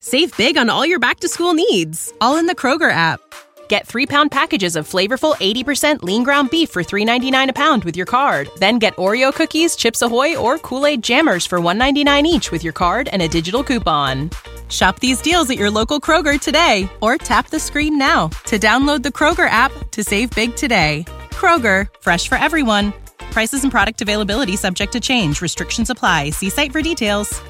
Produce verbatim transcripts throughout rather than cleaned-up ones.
Save big on all your back-to-school needs, all in the Kroger app. Get three-pound packages of flavorful eighty percent lean ground beef for three ninety-nine a pound with your card. Then get Oreo cookies, Chips Ahoy, or Kool-Aid Jammers for one ninety-nine each with your card and a digital coupon. Shop these deals at your local Kroger today, or tap the screen now to download the Kroger app to save big today. Kroger, fresh for everyone. Prices and product availability subject to change. Restrictions apply. See site for details.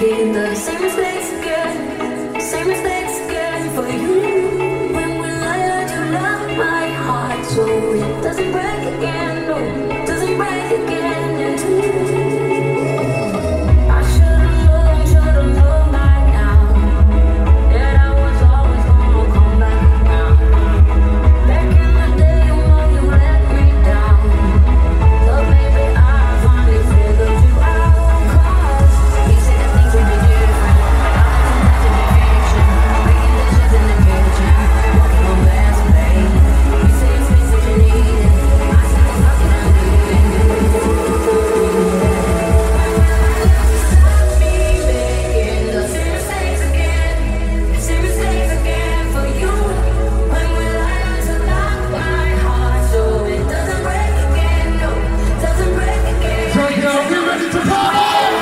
making the same mistakes again, same mistakes again for you. When will I learn to love my heart so it doesn't break again, no, it doesn't break again into you. I should've known, should've known by now that I was always gonna come back around. Back in the day, you know you let me down, but maybe I finally figured you out. 'Cause you said that things would be different, I was in fiction, making dishes in the kitchen, walking on glass and pain. You say it's space that you needed, I said there's nothing I needed. Stop me making the same mistakes again, same mistakes again for you. When will I learn to lock my heart so it doesn't break again, no, doesn't break again. So girl, we ready to party?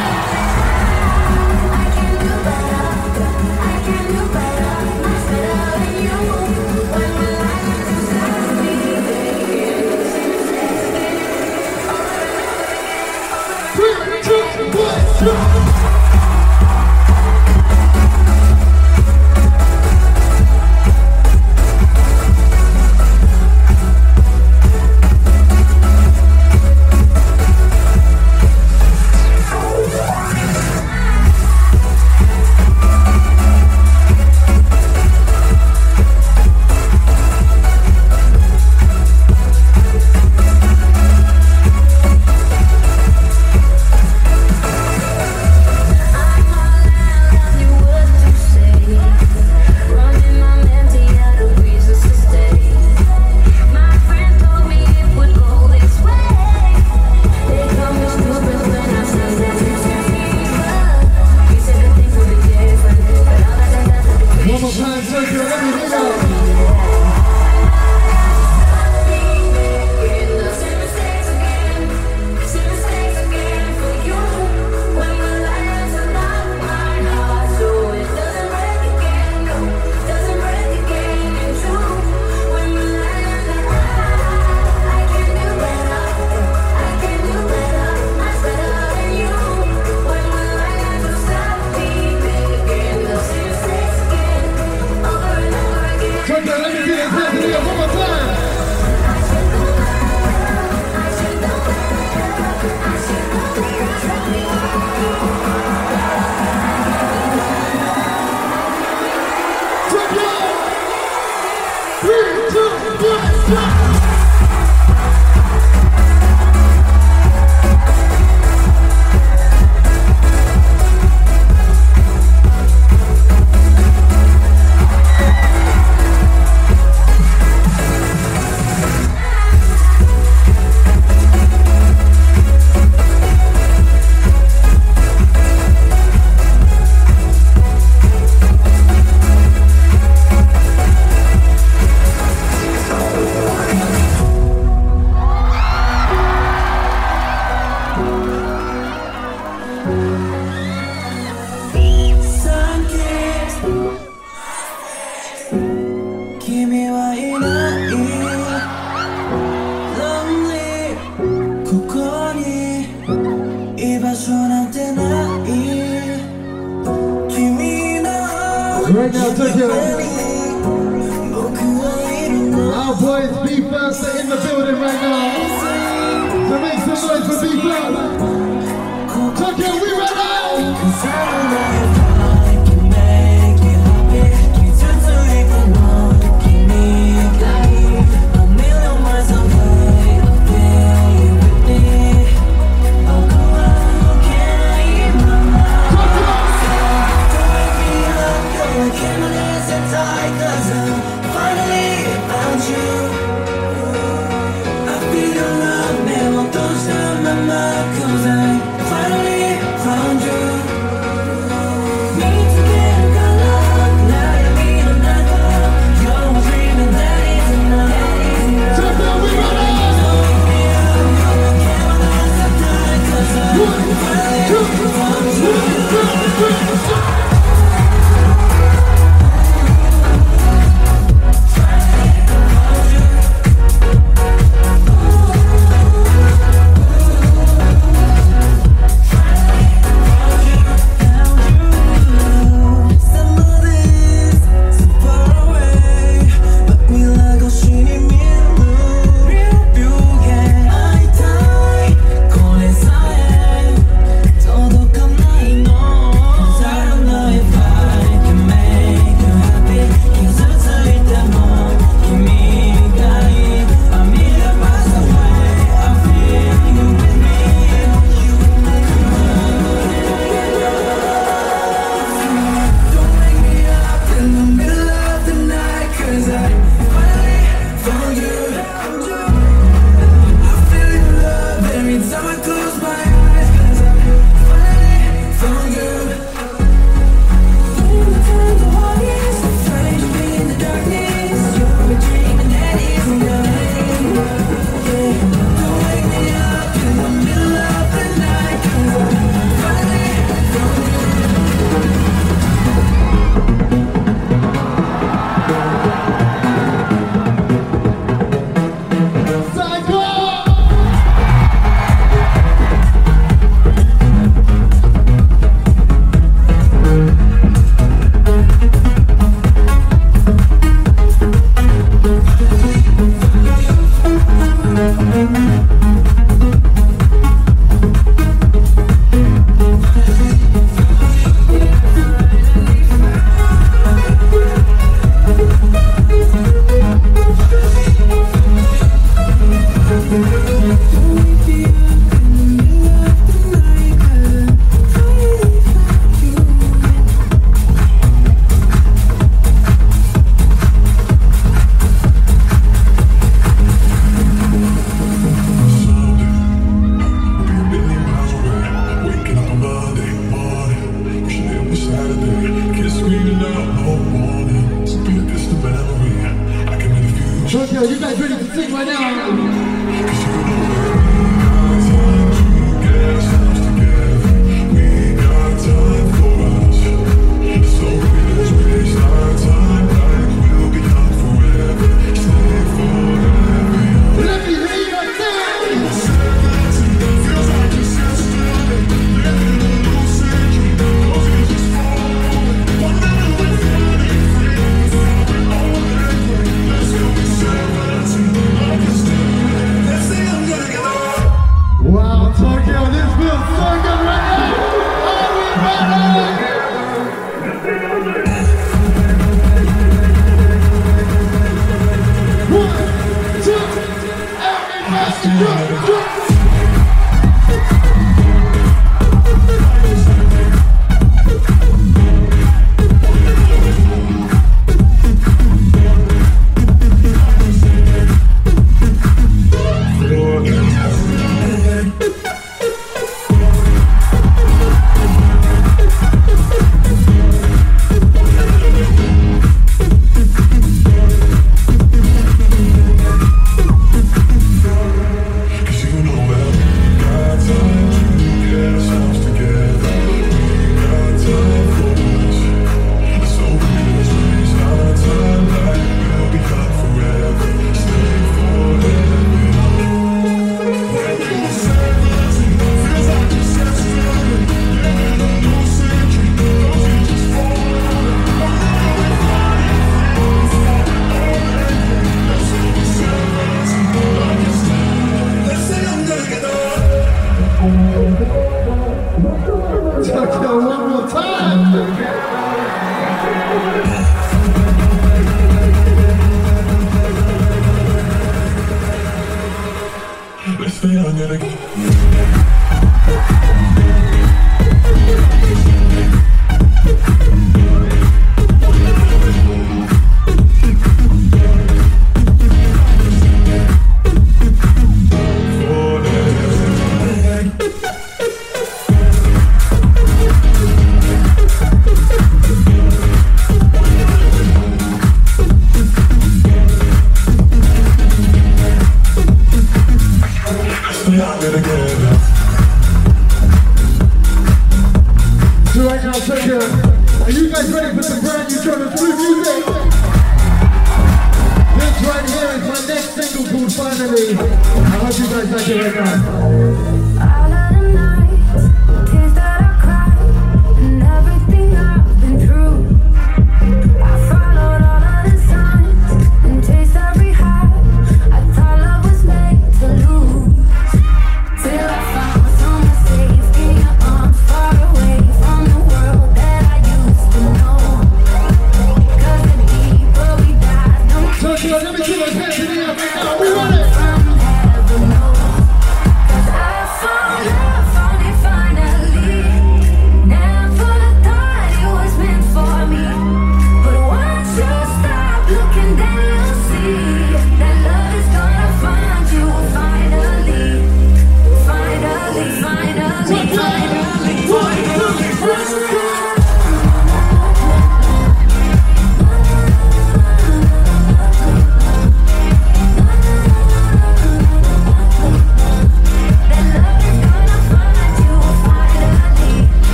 I can do better, I can do better, much better than you. When will I learn to stop me making the same mistakes again, over and over again, over and over Three, again. two, one, go! One more time, Sergio, let me hear you. Making the same mistakes again, same mistakes again for you. When will I learn to lock my heart so it doesn't break again, no, doesn't break again in true. When will I learn that I, I can do better, I can do better, much better than you. When will I learn to stop me making the same mistakes again, over and over again. Sergio, let me hear your hands in the air one more time. Sergio! Three, two, one, go! Right now, Sergio. Our boys B First are in the building right now. So make some noise for B First. Sergio, we ready? Cause I finally found you.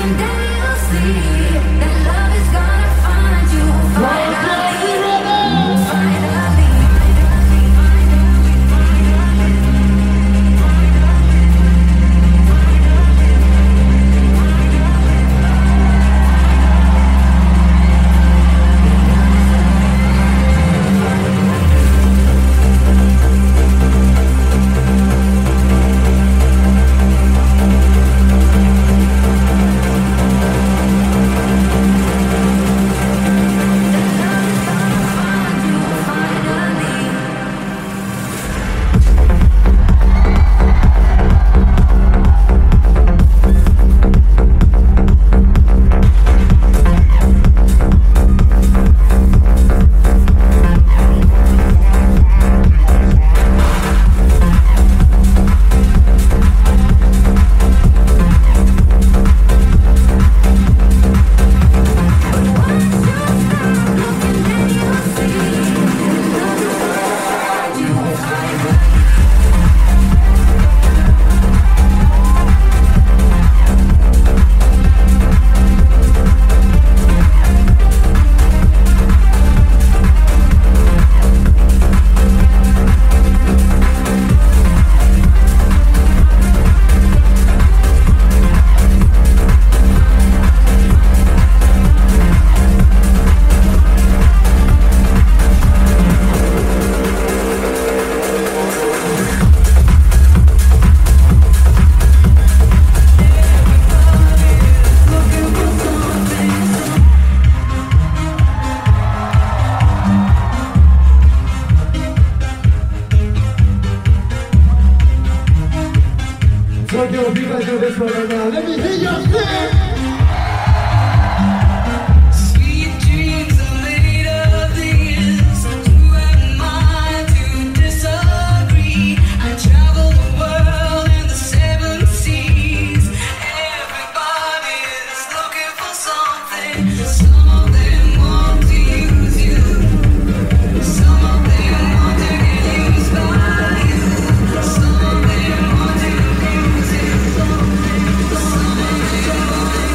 Tokyo, if you guys know this one right now, let me hear your scream! Sweet dreams are made of this. Who am I to disagree? I travel the world in the seven seas. Everybody's looking for something. Some of them want to use you. Some of them want to get used by you. Some of them want to use you. Some of them want to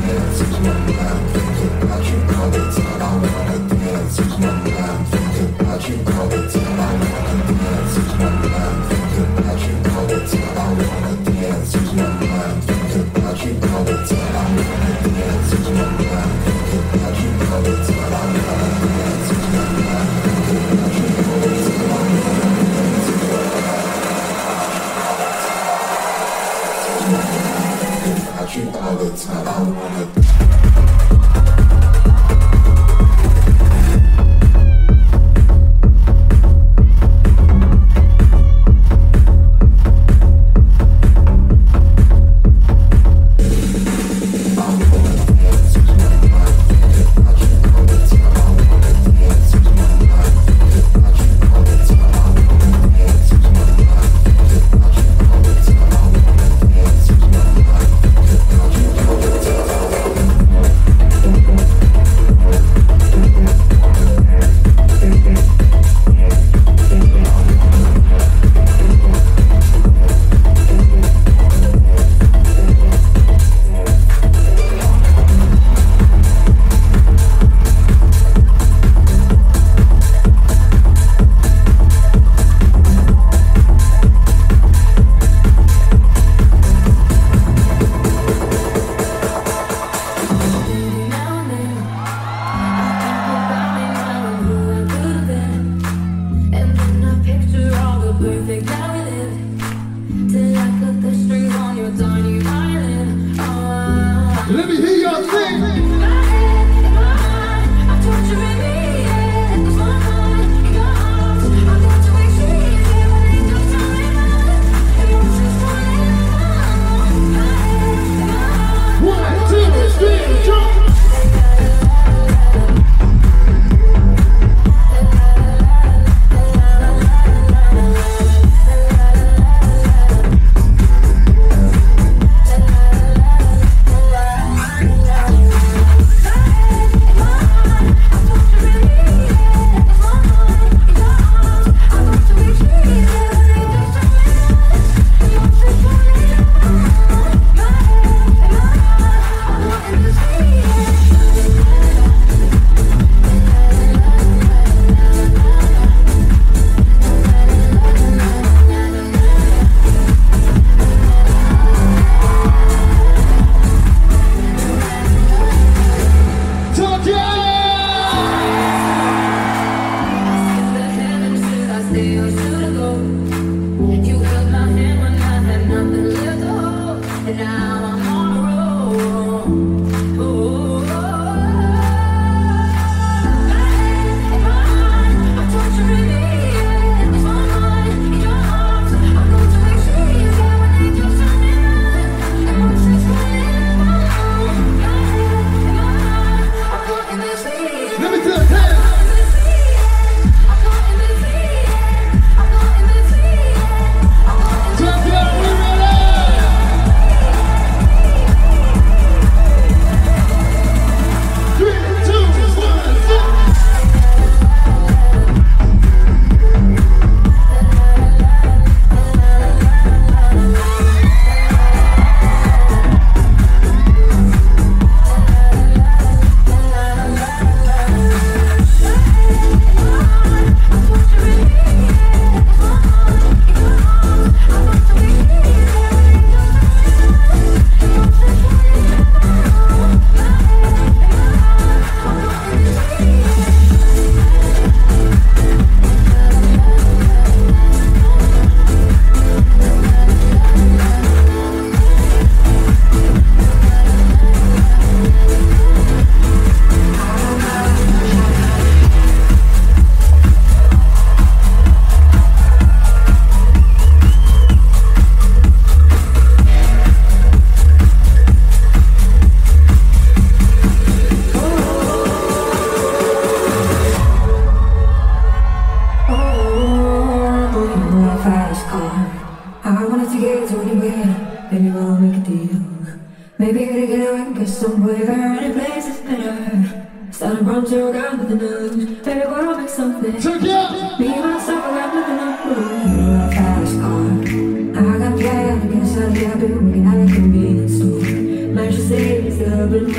I've been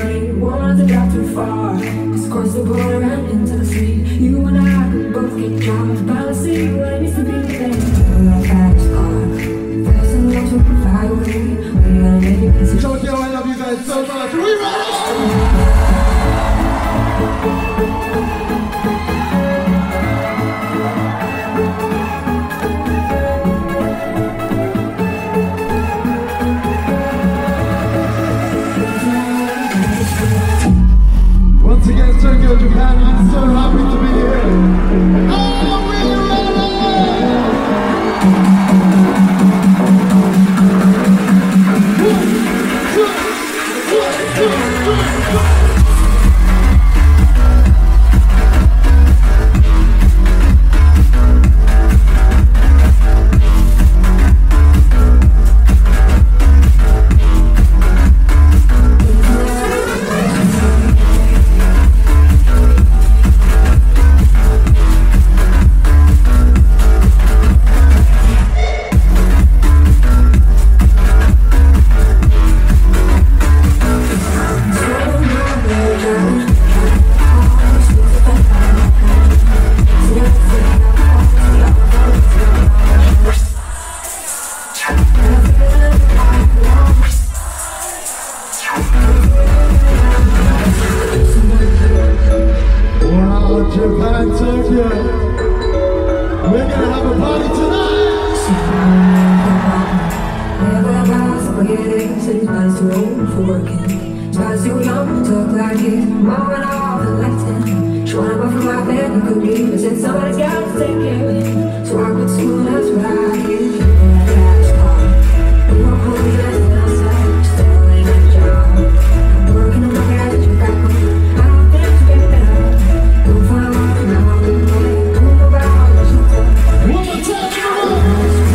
me. Won't have to drive too far. Just cross the border and into the street. You and I could both get dropped by the sea where it needs to be there. Like fast car, fast enough to provide away. We gotta make it easy. Tokyo, I love you guys so much. We ready? Once again, Tokyo, Japan, I'm so happy to be here. Are we Japan, Tokyo. We're gonna have a party tonight. Everybody's too old for working. Tries too young to talk like it. Mom went off and left him. She wanted more from my bed, could be, but said somebody's got to take care of him. So I quit school, that's what I did. That last car. We were home, dancing outside, still ain't got a job. I'm working on my garage, you got me. I don't think you get better. Don't find out now, I'm don't know about all the shit. One more time, come on.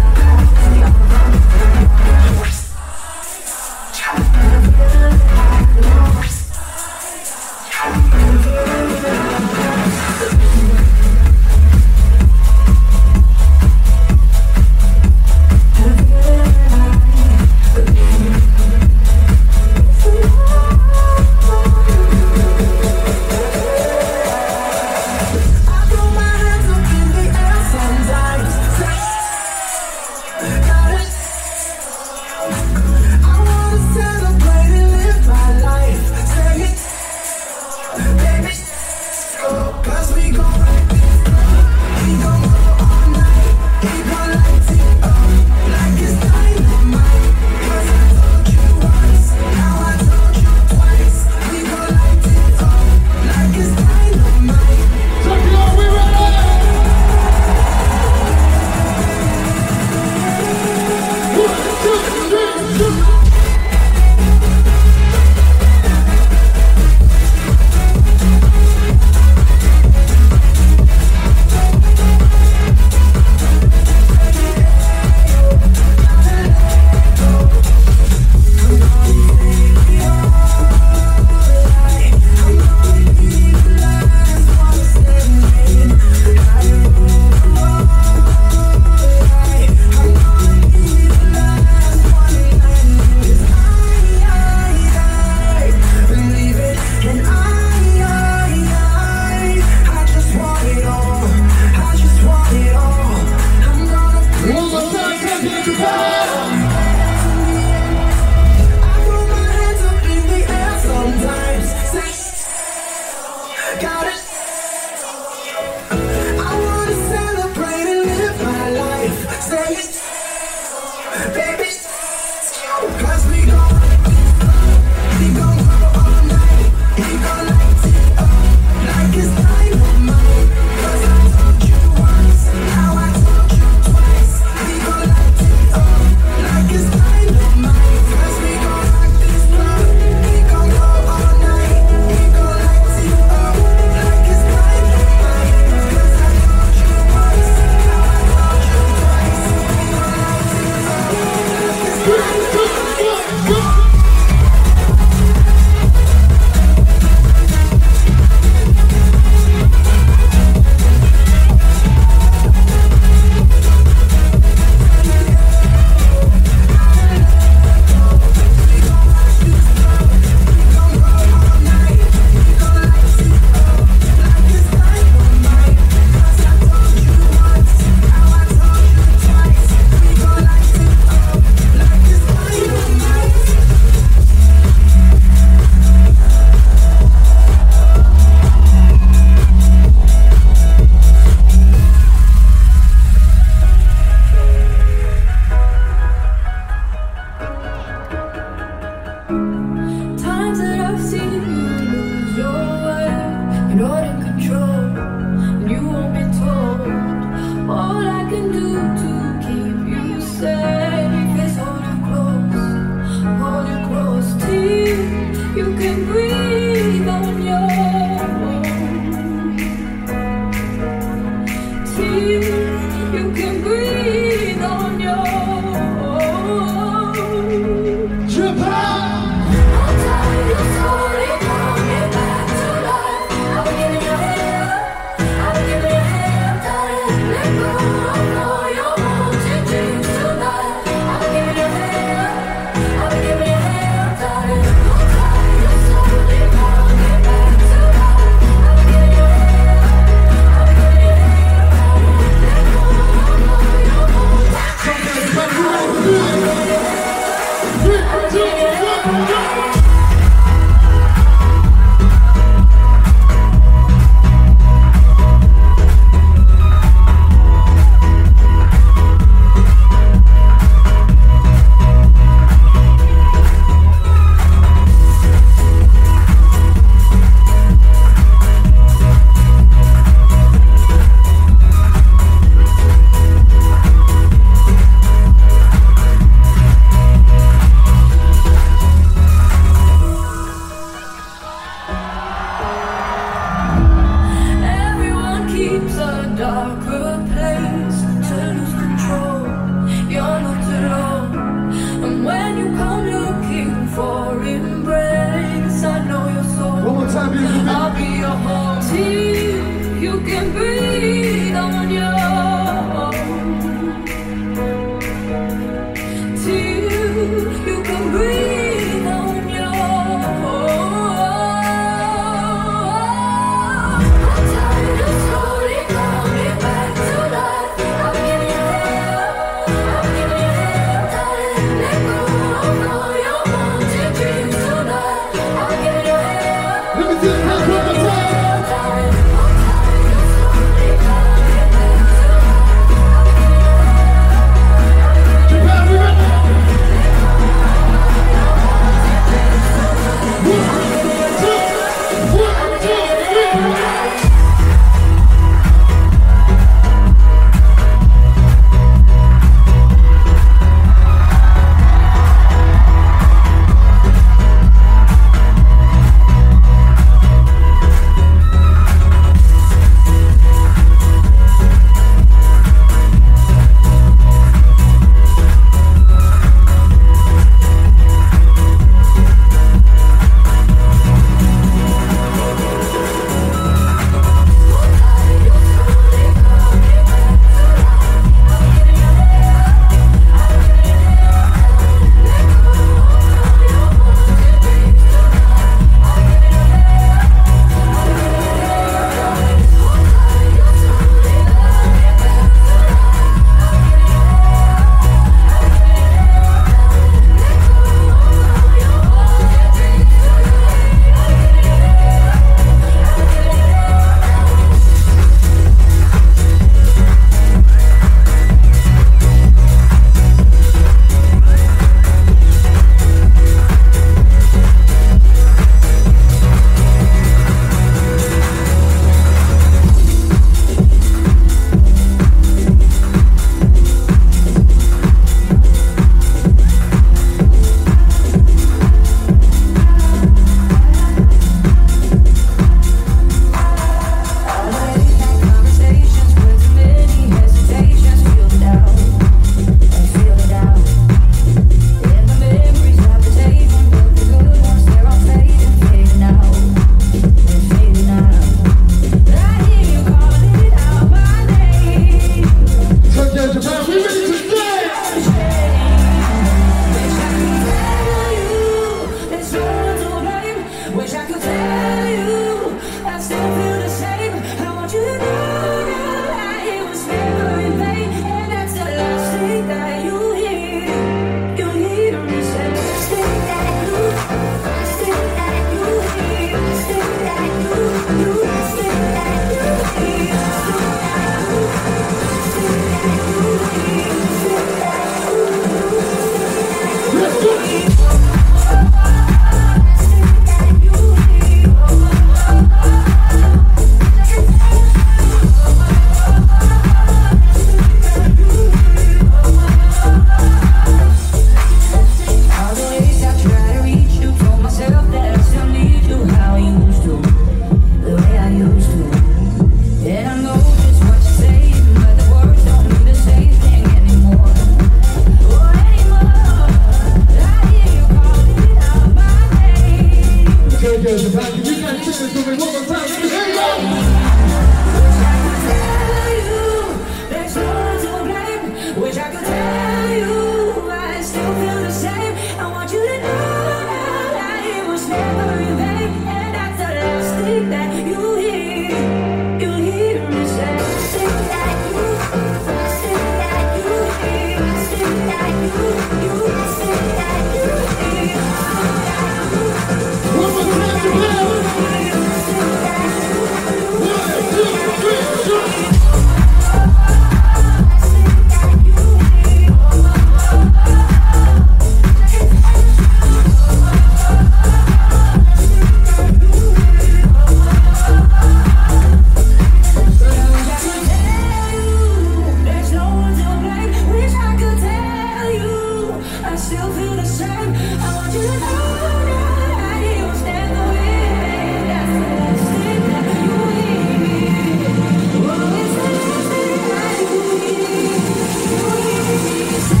still feel the same. I want you to know that you'll stand the way. That's the last thing that you need. Oh, it's the last thing that you need. You need me say,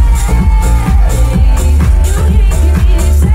you need me say.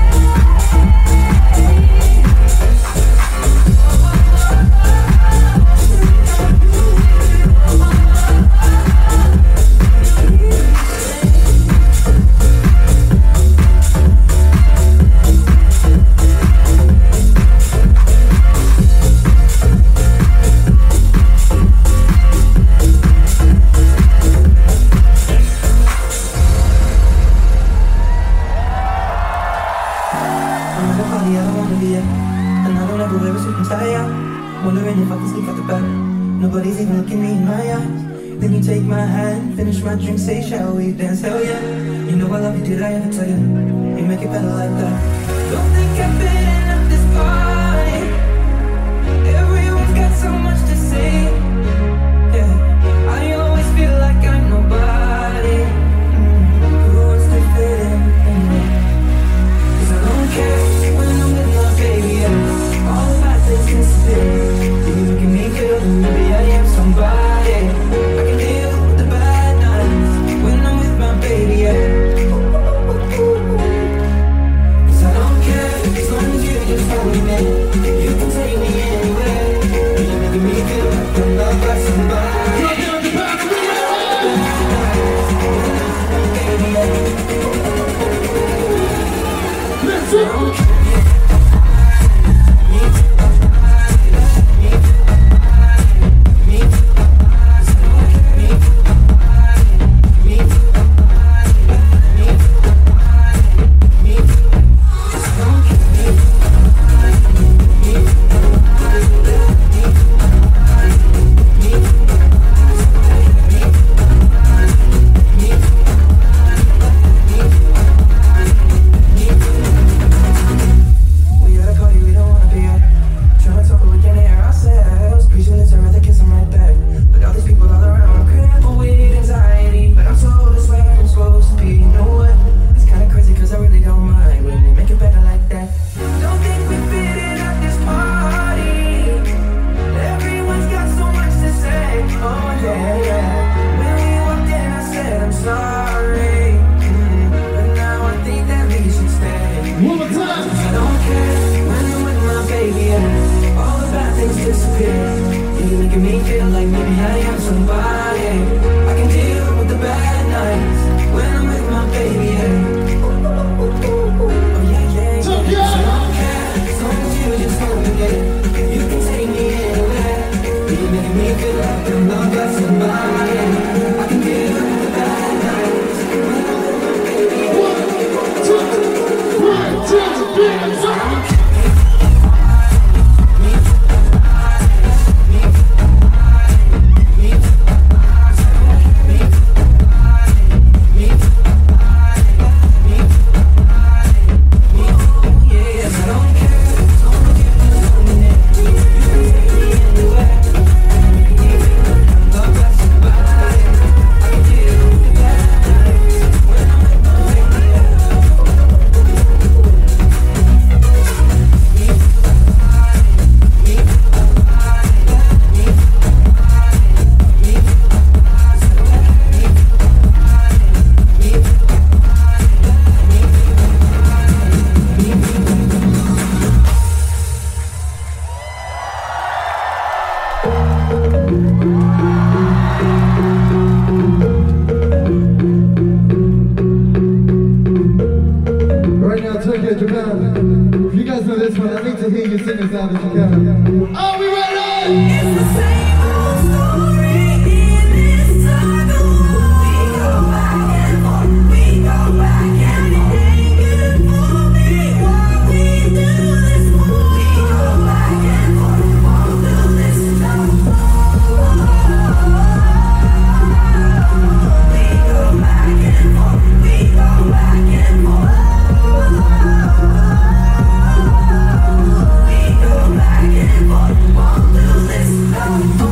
Wondering if I can sneak out the back. Nobody's even looking me in my eyes. Then you take my hand, finish my drink, say, shall we dance? Hell yeah. You know I love you, did I ever tell you? You make it better like that. Don't think I've been at this party. Everyone's got so much to say. Yeah, I always feel like I'm nobody. Mm, who wants to fit in? Cause I don't care when I'm with my baby. Yeah. All the bad things disappear. You look at me, girl, and maybe I am somebody. I can deal with the bad nights when I'm with my baby, yeah. Cause I don't care, as long as you just hold me. You can take me anywhere. You're making me feel like I'm loved by somebody. Let's go! Japan. If you guys know this one, I need to hear you sing as loud as you can. Are we ready? It's the same old story in this circle. We go back and forth, we go back and forth. It ain't good for me what we do this morning. We go back and forth, won't do this no more. We go back and forth, we go back and forth. We go back and forth, won't do this no more.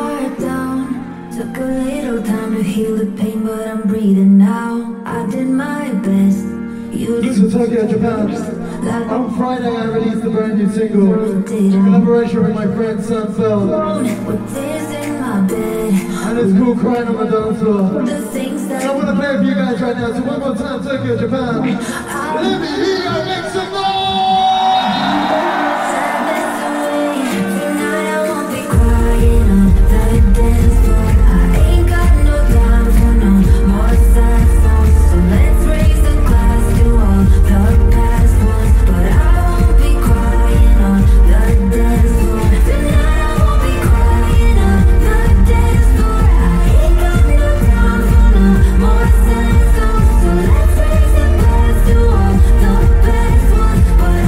heart down. Took a little time to heal the pain, but I'm breathing now. I did my best. You This is Tokyo, Japan. like On Friday I released a brand new single in collaboration with my friend Sam Feld. with tears in my bed. And it's called Crying on the Dance Floor. The things that And I want to play it for you guys right now. So one more time, Tokyo, Japan. Let me hear you make some noise! sadness away. Tonight I won't be crying on the dance floor. I ain't got no time for no more sad songs. So let's raise the glass to all the past ones. But I won't be crying on the dance floor. Tonight I won't be crying on the dance floor. I ain't got no time for no more sad songs. So let's raise the glass to all the past ones. But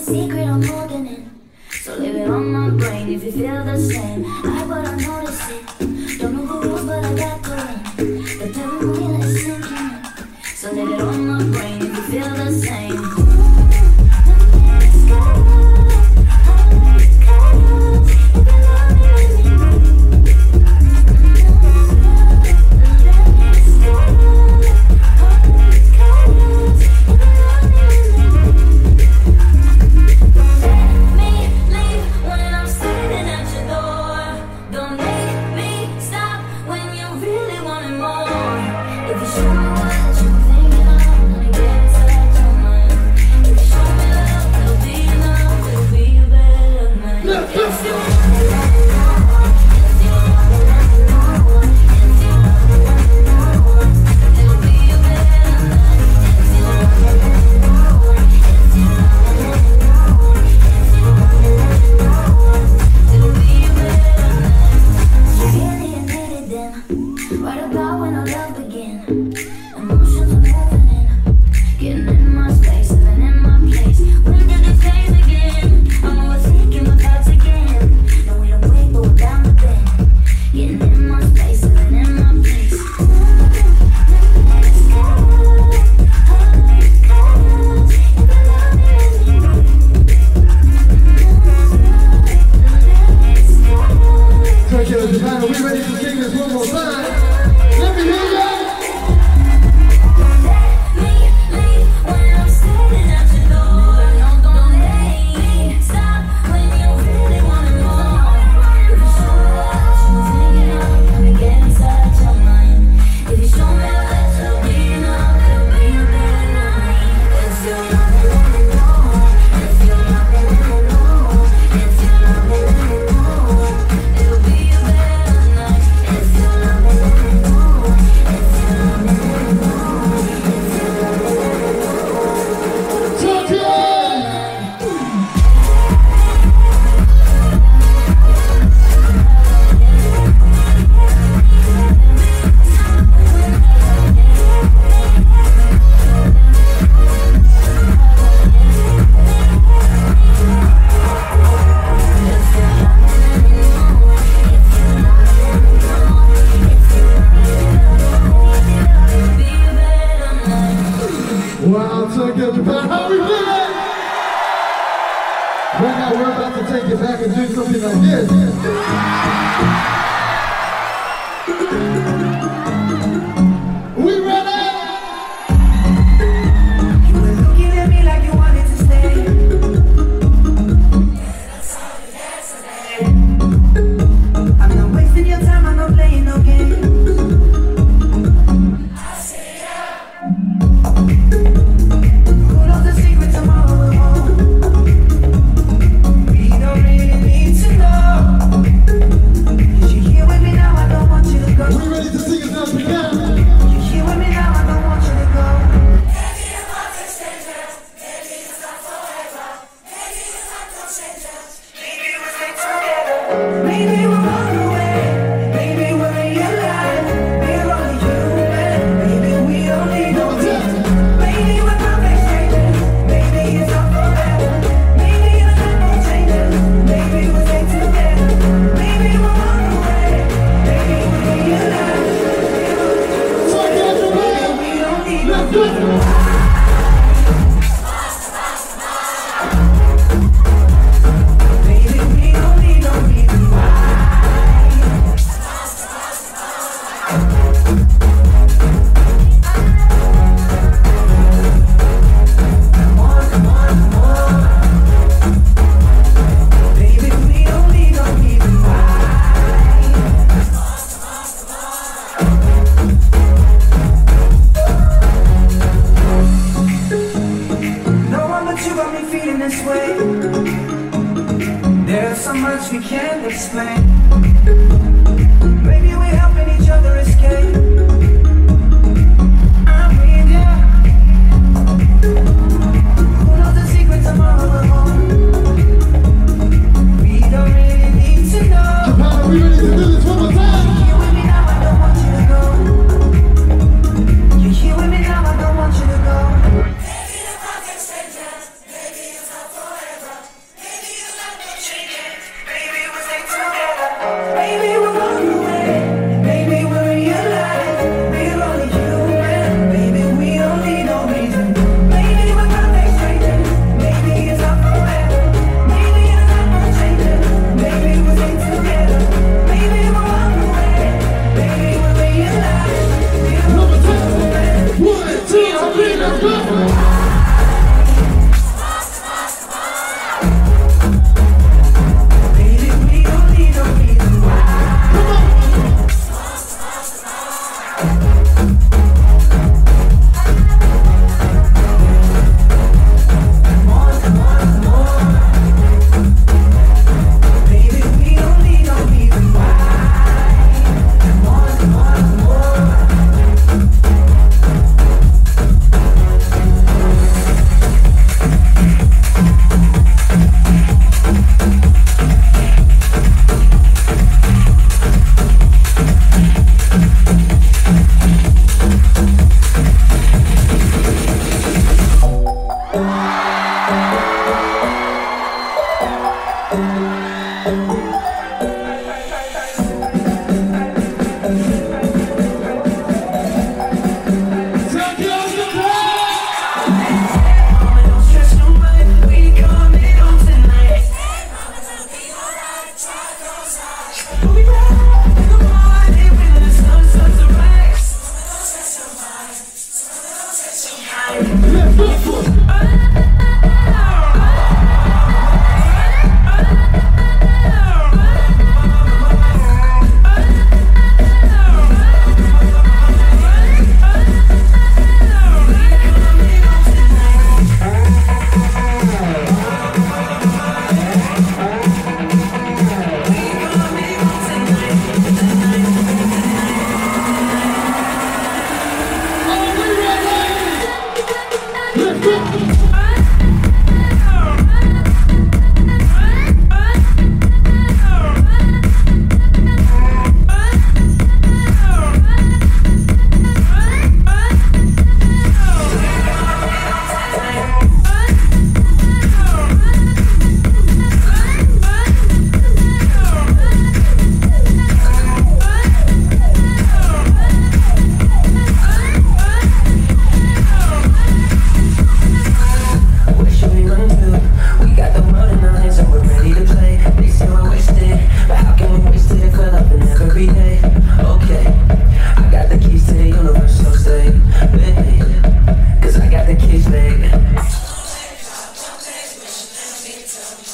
secret I'm holding in. So leave it on my brain if you feel the same. I but I notice it. Don't know the rules, but I got to win. The paranoia is sinking in. So leave it on my brain if you feel the same.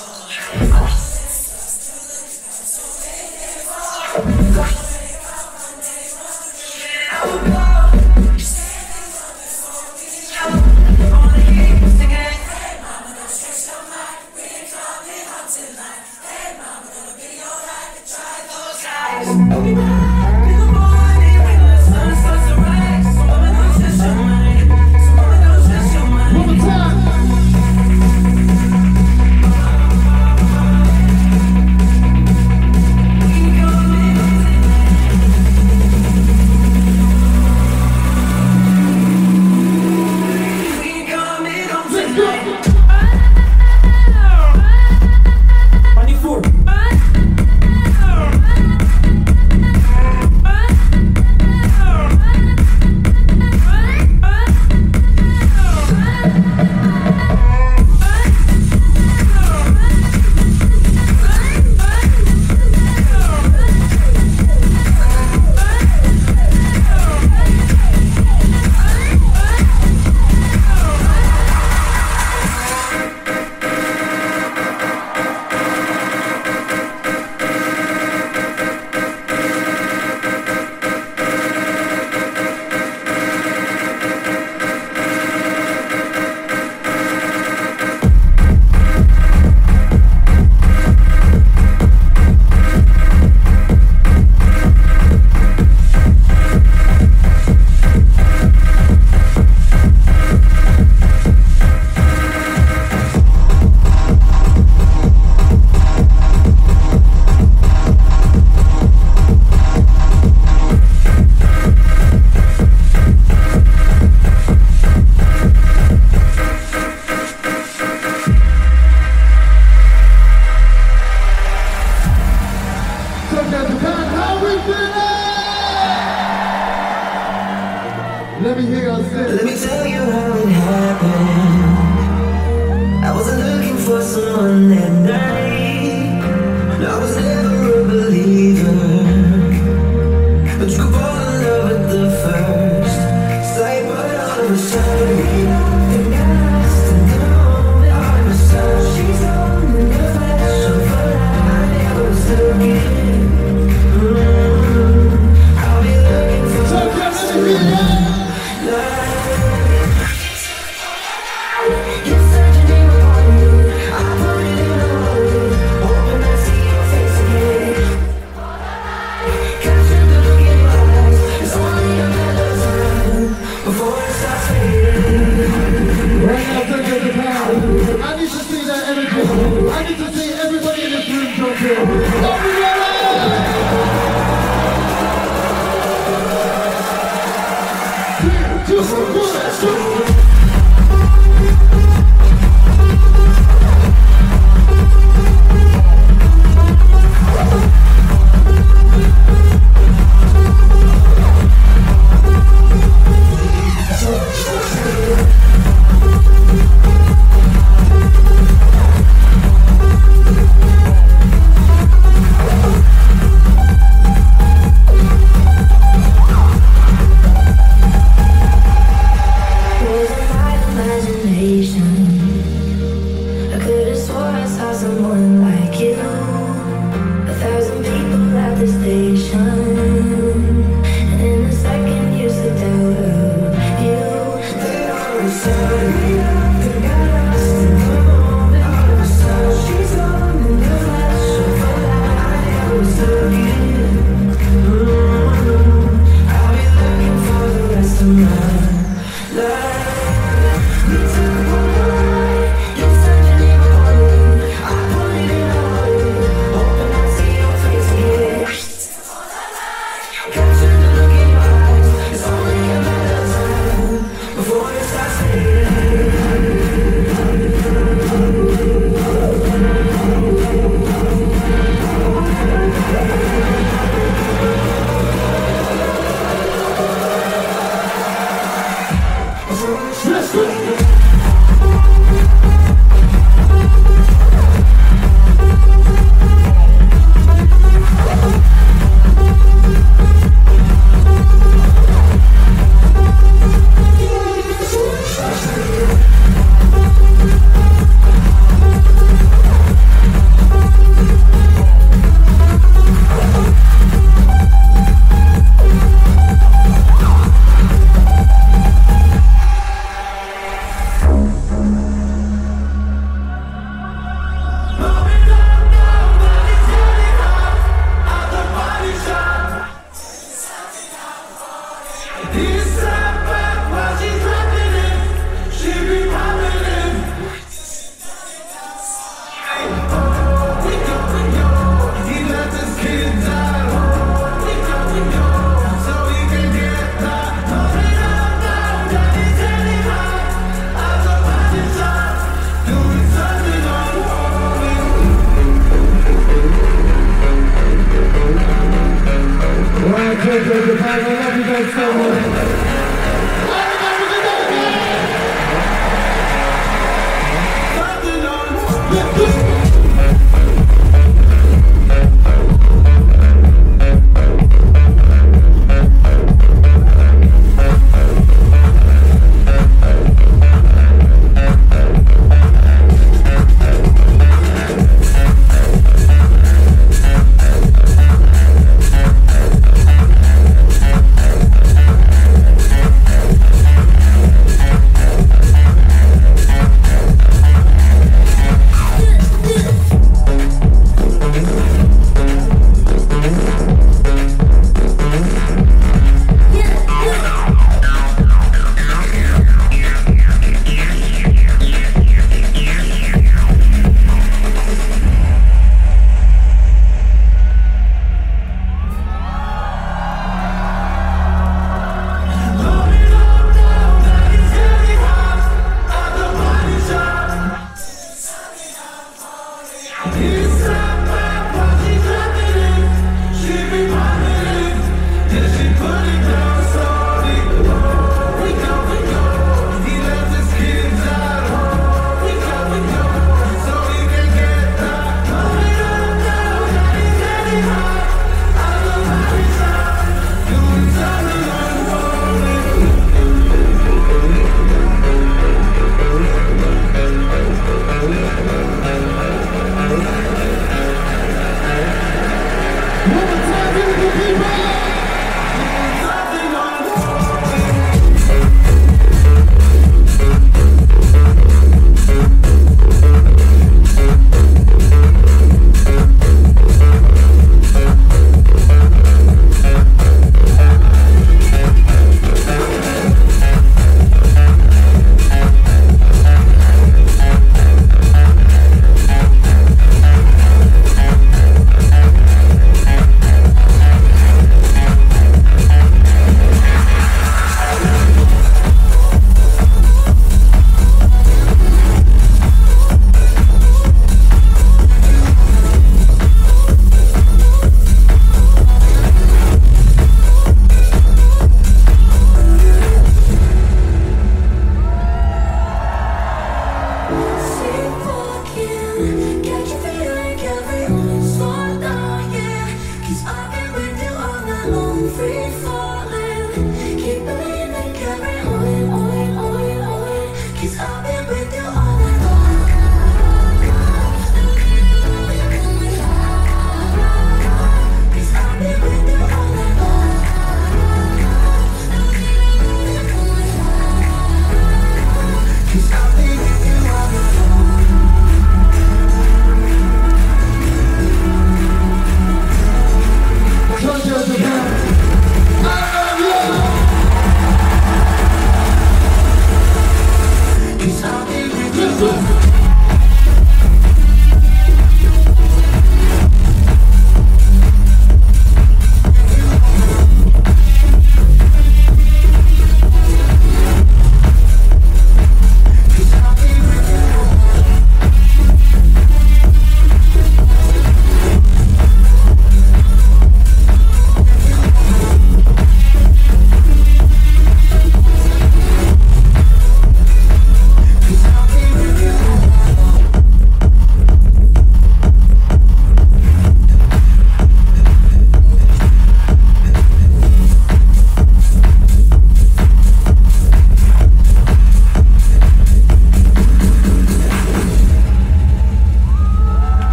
Let me hear you say. Let me tell you how it happened. I wasn't looking for someone that night. I was never a believer, but you could fall in love at the first sight. But all of a sudden, you got lost in the moment. All of a sudden, she's on in the flash of a light. I never was looking. Mm-hmm. I'll be looking for so someone. I need to see that energy. I need to see everybody in this room jump in. Are we ready? Three, two, one, let's go. I We'll be right back.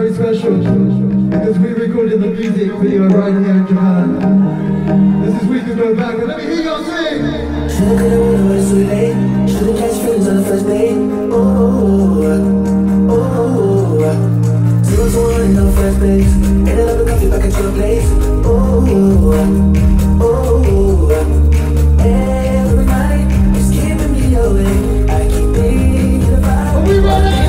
very special because we recorded the music video right here in Japan. This is We Could Go Back, and let me hear y'all sing! Should've could've would've would've too late. Should've catch feelings on the first date. Oh, oh, oh. Zero to one in the first place. Ain't a love of coffee back at your place. Oh, oh, oh. Every night, it's keeping me awake. I keep thinking about. Are we ready?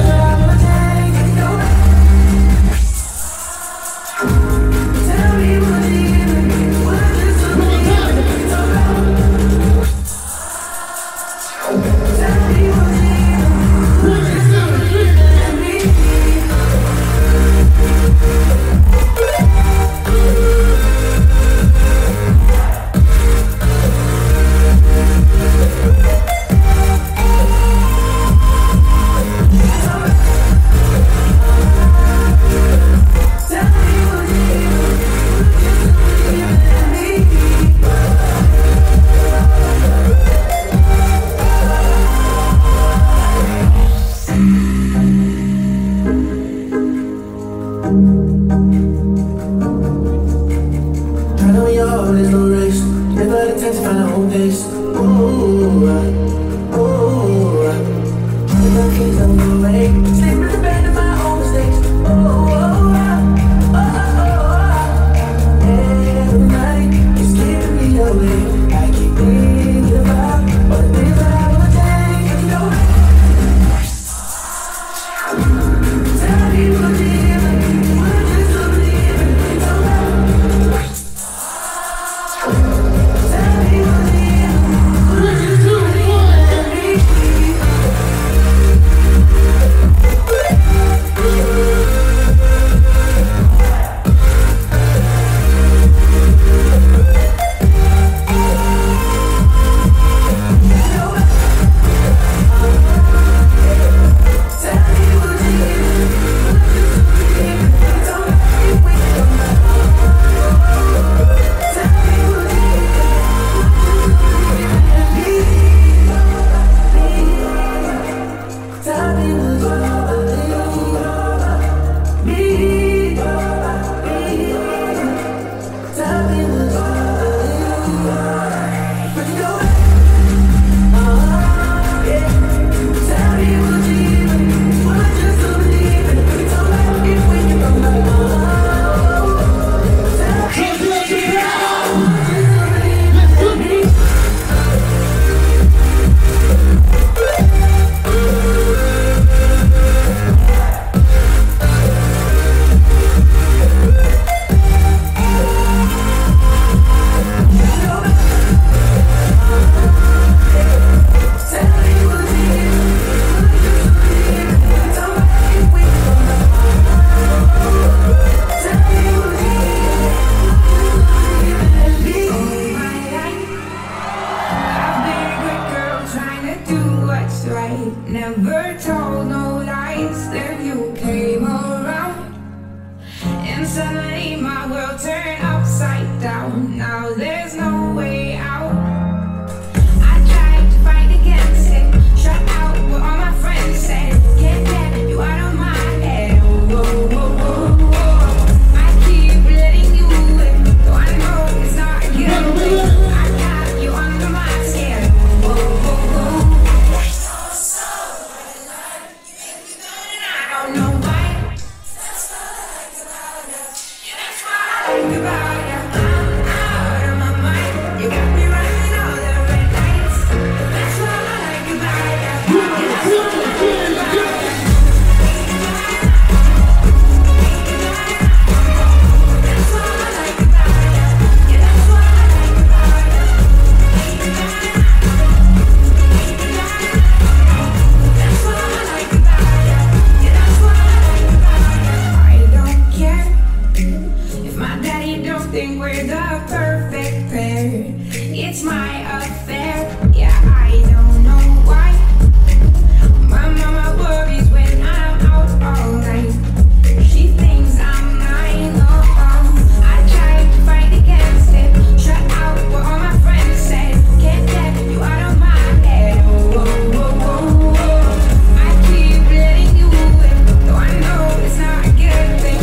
Good thing.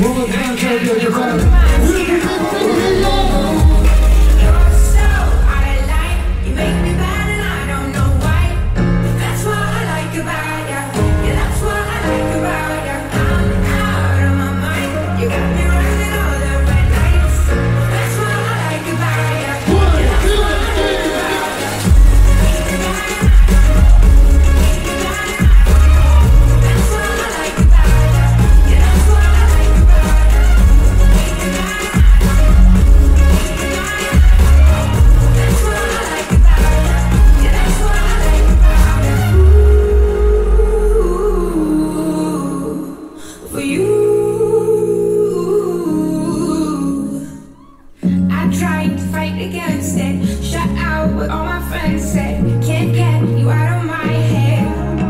fight against it. Shut out what all my friends said. Can't get you out of my head.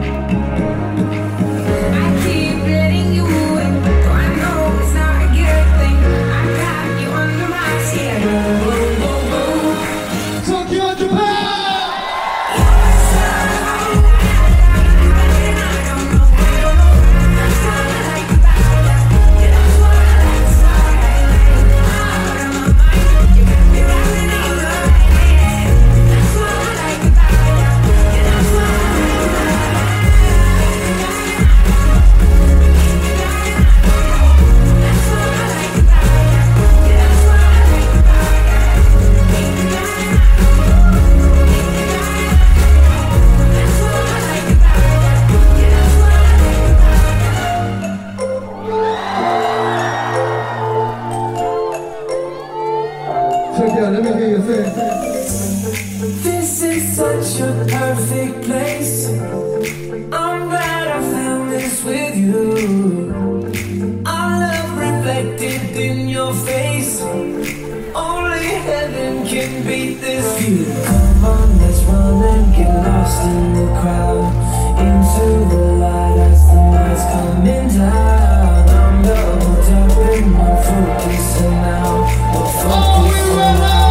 I keep letting you in, though I know it's not a good thing. I got you under my skin. Whoa, whoa, whoa. Tokyo, Japan! Let me hear you say this is such a perfect place. I'm glad I found this with you. Our love reflected in your face. Only heaven can beat this view. Come on, let's run and get lost in the crowd. Into the light as the night's coming down. I'm doubled up in my focus and now we're focusing now.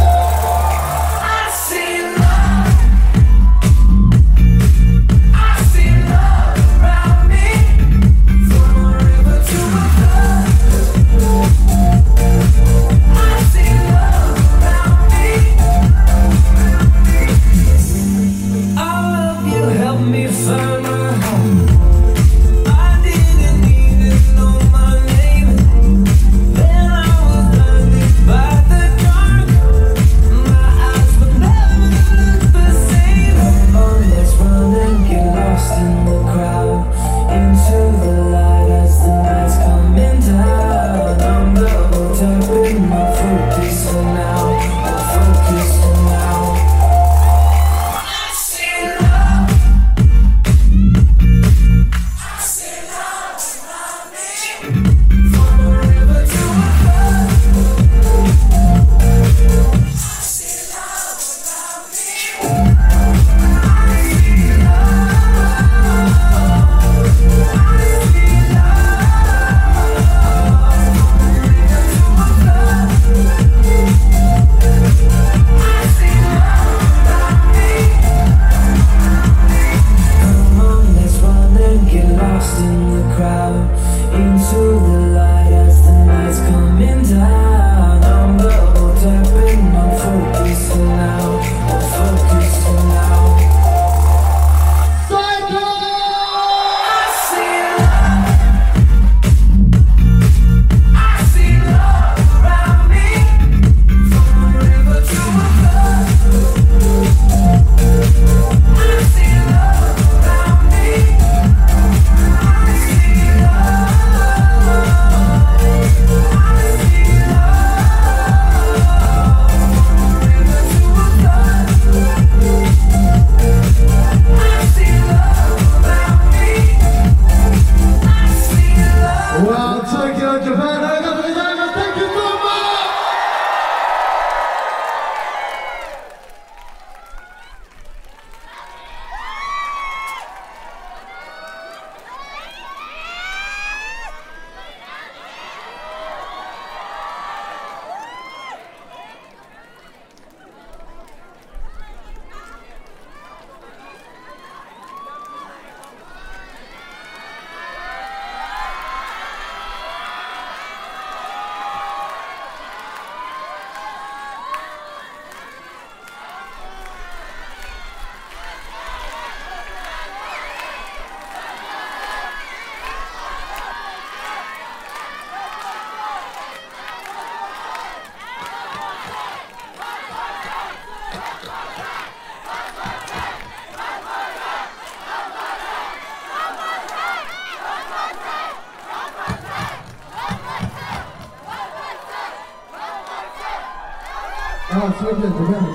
Ah, Tokyo, Japan.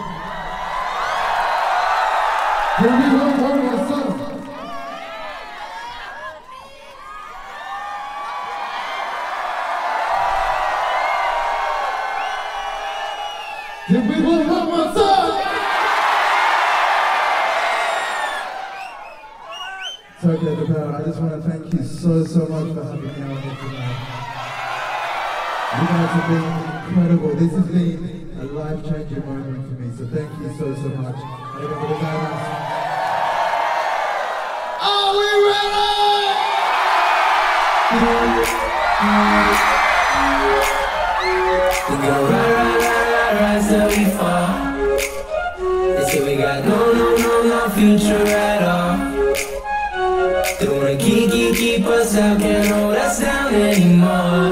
Here we go, one more song. Did we want one more song? Tokyo Japan, I just want to thank you so, so much for having me out here tonight. You guys have been incredible. This has been a life-changing moment for me, so thank you so, so much. Are we ready? We go ride, ride, ride, ride, ride till we fall. They say we got no, no, no, no future at all. They wanna keep, keep, keep us out, can't hold us down anymore.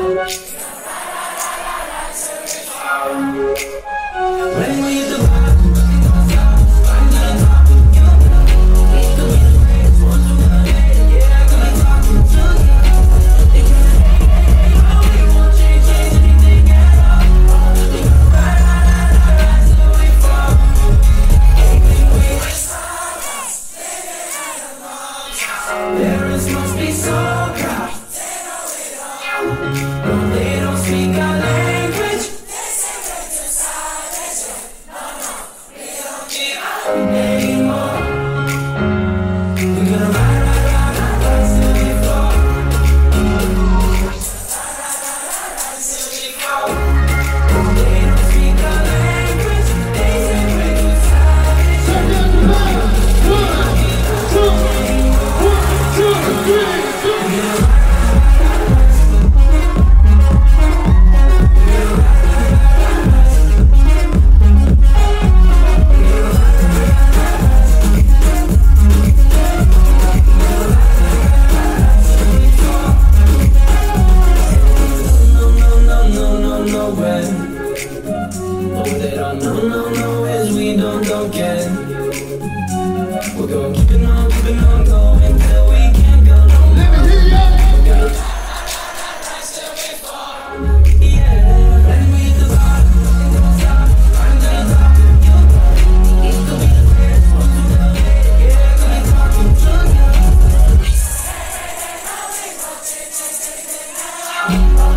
When we hit the bottom, nothing goes out. I'm gonna talk to you. It could be the greatest one to the day. Yeah, I'm gonna talk to you. They tryna hate, hate, hate, but we won't change, change anything at all. We gonna ride, ride, ride, ride, ride till we fall. Anything we parents must be so proud. No, they don't speak our language. Anymore. We're gonna ride, ride, ride, ride, ride till we fall. Till we fall. No, they don't speak our language. They say we're too savage. We're gonna keep it on, keep it on going till we can't go no more. Let me hear ya! We're gonna rise till we fall. Yeah, when we hit the bottom, nothing goes out. I'm gonna talk to you. It could be the greatest one to the day. Yeah, I'm gonna talk to you. We say nothing but change, change anything now.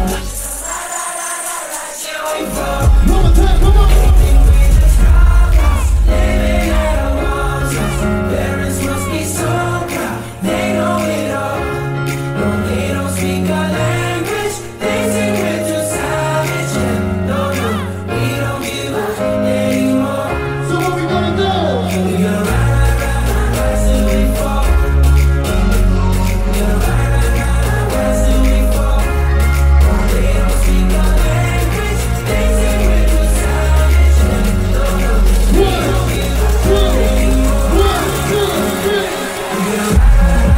Till we fall. One more time, come on! Anything we just rock us, living at a loss. Parents must be so proud, they know it all. No, they don't speak our language. They say we're too savage. Yeah, no, no, we don't give up anymore. So what we gonna do? We gonna ride, ride, ride, ride, ride till we fall. We gonna ride, ride, ride, ride, ride till we fall. No, they don't speak our language. They say we're too savage. Yeah, no, no, we don't give up anymore. One, two, three. We gonna ride, ride, ride,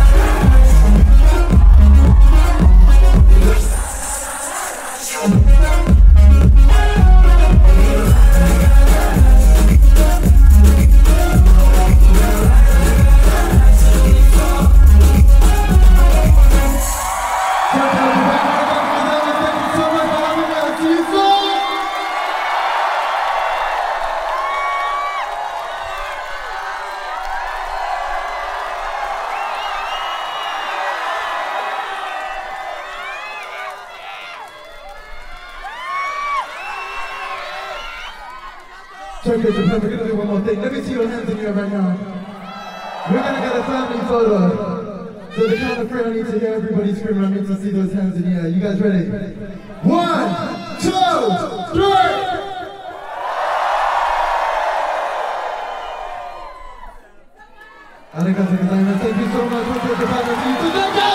Tokyo Japan, we're gonna do one more thing. Let me see your hands in the air right now. We're gonna get a family photo. So the count of three, I need to hear everybody scream. I need to see those hands in the air. You guys ready? One, two, three! Arigatou gozaimasu. Thank you so much. Tokyo Japan, I'll see you tonight.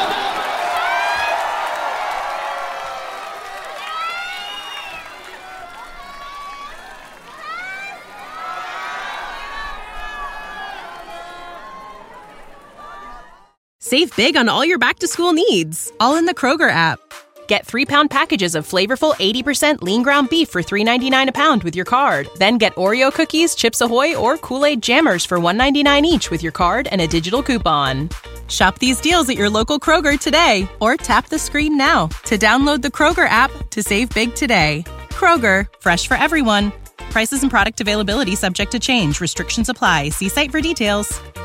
Save big on all your back-to-school needs, all in the Kroger app. Get three-pound packages of flavorful eighty percent lean ground beef for three ninety-nine a pound with your card. Then get Oreo cookies, Chips Ahoy, or Kool-Aid Jammers for one ninety-nine each with your card and a digital coupon. Shop these deals at your local Kroger today, or tap the screen now to download the Kroger app to save big today. Kroger, fresh for everyone. Prices and product availability subject to change. Restrictions apply. See site for details.